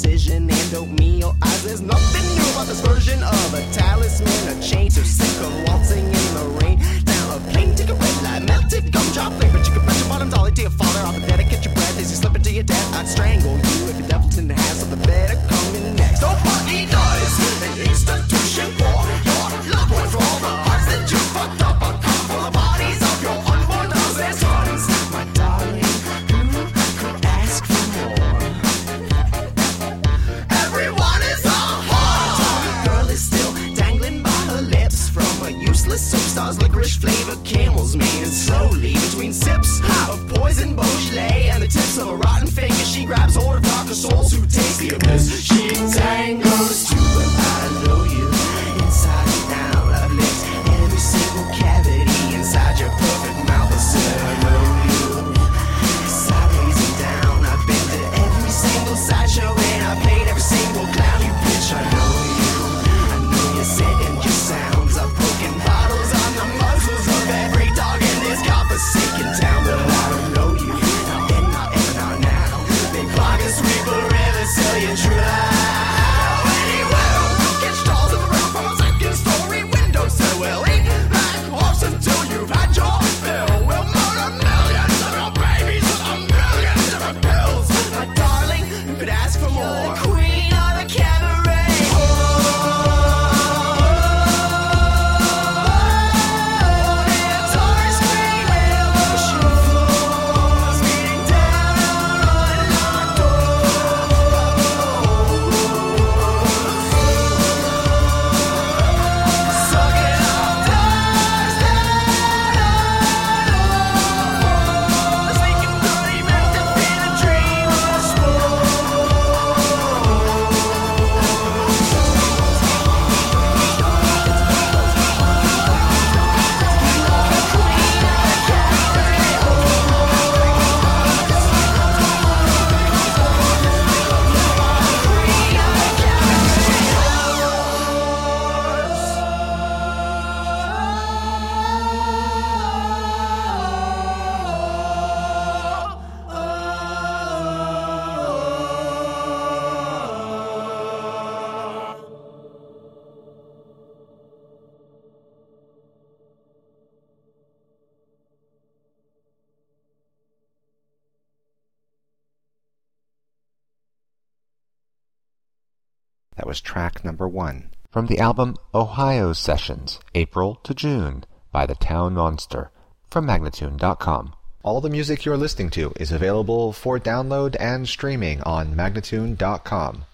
precision and oatmeal eyes. There's nothing new about this version of a talisman, a chain so sick of waltzing in the rain. Now a plain ticket red light, melted gumdrop flavor, chicken breast, your bottom dolly to your father. I'll be there to catch your breath as you slip into your death. I'd strangle you if you left in the house, so the better coming next. Nobody does an institution for your loved ones, for all the hearts that you fucked up, a car full of bodies of your unborn daughters and sons. My darling, who could ask for more? Everyone is a whore. The girl is still dangling by her lips from a useless soap star's licorice flavored camel's mane. And slowly between sips of poison Beaujolais and the tips of a rotten finger, she grabs hold of darker souls who taste the abyss. She tangles to them. I know you inside and out. I've licked every single cavity inside your perfect mouth. I said I know you sideways and down. I've been to every single sideshow and I played every single clown. You bitch, I know you're setting your sounds. I've broken bottles on the muzzles of every dog in this godforsaken town. But I don't know you, not then, not ever, not now. They clog a sweeper river, so you try. Anywhere, get stalls in the room from a second-story windowsill. We'll eat like horse until you've had your fill. We'll murder millions of your babies with a million different pills. My darling, you could ask for more. You're the queen of the cabaret. That was track number 1 from the album Ohio Sessions, April to June, by the Town Monster, from Magnatune.com. All the music you're listening to is available for download and streaming on Magnatune.com.